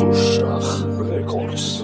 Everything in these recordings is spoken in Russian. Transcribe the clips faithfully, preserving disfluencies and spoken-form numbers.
Шах Рекордс.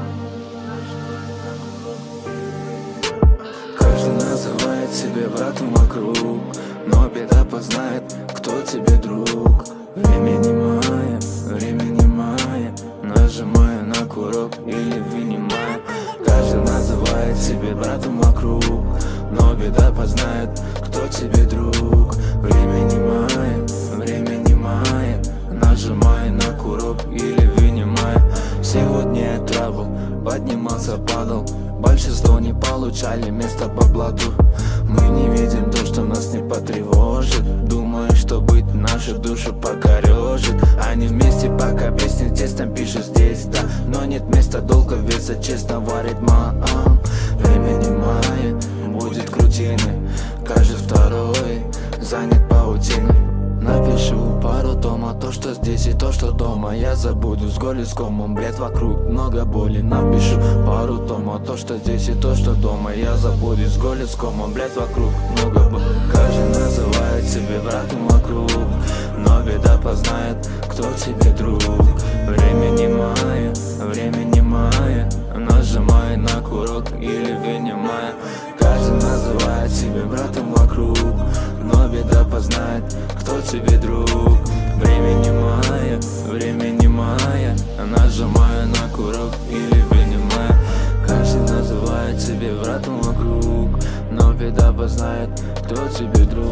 Каждый называет себя братом вокруг, но беда познает, кто тебе друг. Время немая, время немая, нажимая на курок или вынимая. Каждый называет себя братом вокруг, но беда познает, кто тебе друг. Время немая, время немая, нажимая на курок или вынимая. Сегодня я трабл, поднимался, падал, большинство не получали место по блату. Мы не видим то, что нас не потревожит, думая, что быть нашу душу покорежит. Они вместе пока песни тестом пишут здесь, да, но нет места долго веса, честно варит маам. Время немая, будет крутины, каждый второй занят паутиной. Напишу пару тома, то, что здесь и то, что дома. Я забуду с голискомом, бред вокруг, много боли. Напишу пару тома, то, что здесь и то, что дома. Я забуду с голискомом, бред вокруг, много боли. Каждый называет себя братом вокруг, но беда познает, кто тебе друг. Время немая, время немая, нажимая на курок или вынимая. Каждый называет себя братом вокруг, но беда познает, кто тебе друг. Время немая, время немая, нажимая на курок или вынимая. Каждый называет себя братом вокруг, но беда познает, кто тебе друг.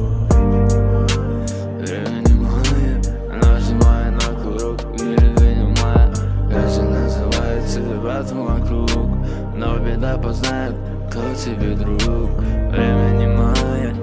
Время немая, нажимая на курок или вынимая. Каждый называет себя братом вокруг, но беда познает, кто тебе друг. Время немая,